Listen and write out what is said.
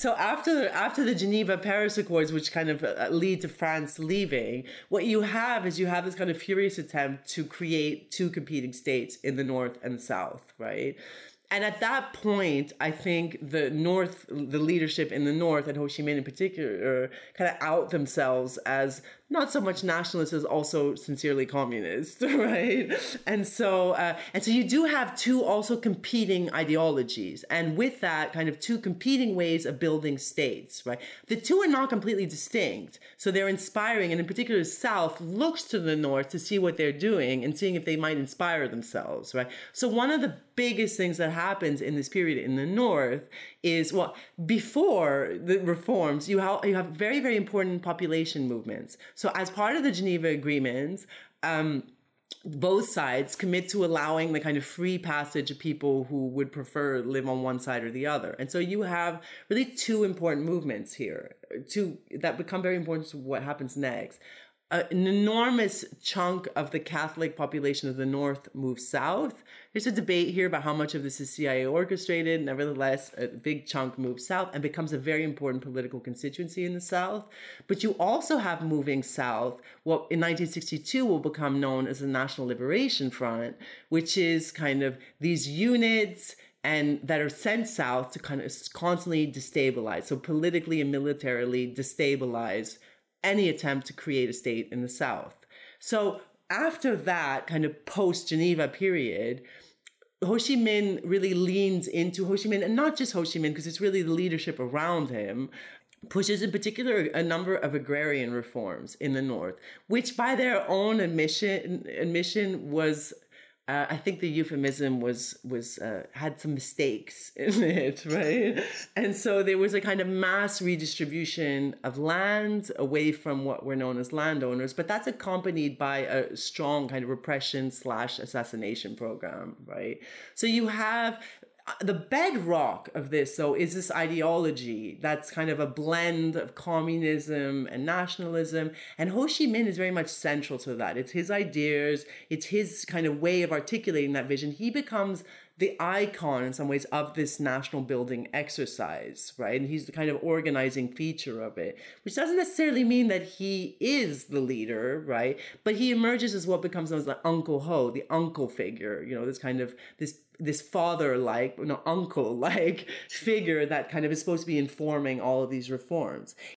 So after the Geneva Paris Accords, which kind of lead to France leaving, what you have is this kind of furious attempt to create two competing states in the North and the South, right? And at that point, I think the leadership in the North, and Ho Chi Minh in particular, kind of out themselves as not so much nationalists as also sincerely communist, right? And so you do have two also competing ideologies, and with that, kind of two competing ways of building states, right? The two are not completely distinct, so they're inspiring, and in particular, the South looks to the North to see what they're doing and seeing if they might inspire themselves, right? So one of the biggest things that happens in this period in the North is, well, before the reforms, you have very, very important population movements. So as part of the Geneva Agreements, both sides commit to allowing the kind of free passage of people who would prefer live on one side or the other. And so you have really two important movements here, two that become very important to what happens next. An enormous chunk of the Catholic population of the North moves south. There's a debate here about how much of this is CIA orchestrated. Nevertheless, a big chunk moves south and becomes a very important political constituency in the South. But you also have moving south what in 1962 will become known as the National Liberation Front, which is kind of these units and that are sent south to kind of constantly destabilize. So politically and militarily destabilize any attempt to create a state in the South. So after that kind of post-Geneva period, Ho Chi Minh really leans into Ho Chi Minh, and not just Ho Chi Minh, because it's really the leadership around him, pushes in particular a number of agrarian reforms in the North, which by their own admission was, I think the euphemism was had some mistakes in it, right? And so there was a kind of mass redistribution of land away from what were known as landowners, but that's accompanied by a strong kind of repression/assassination program, right? So you have the bedrock of this, though, is this ideology that's kind of a blend of communism and nationalism. And Ho Chi Minh is very much central to that. It's his ideas. It's his kind of way of articulating that vision. He becomes the icon in some ways of this national building exercise, right? And he's the kind of organizing feature of it, which doesn't necessarily mean that he is the leader, right? But he emerges as what becomes known as the Uncle Ho, the uncle figure, this kind of, this father-like, uncle-like figure that kind of is supposed to be informing all of these reforms.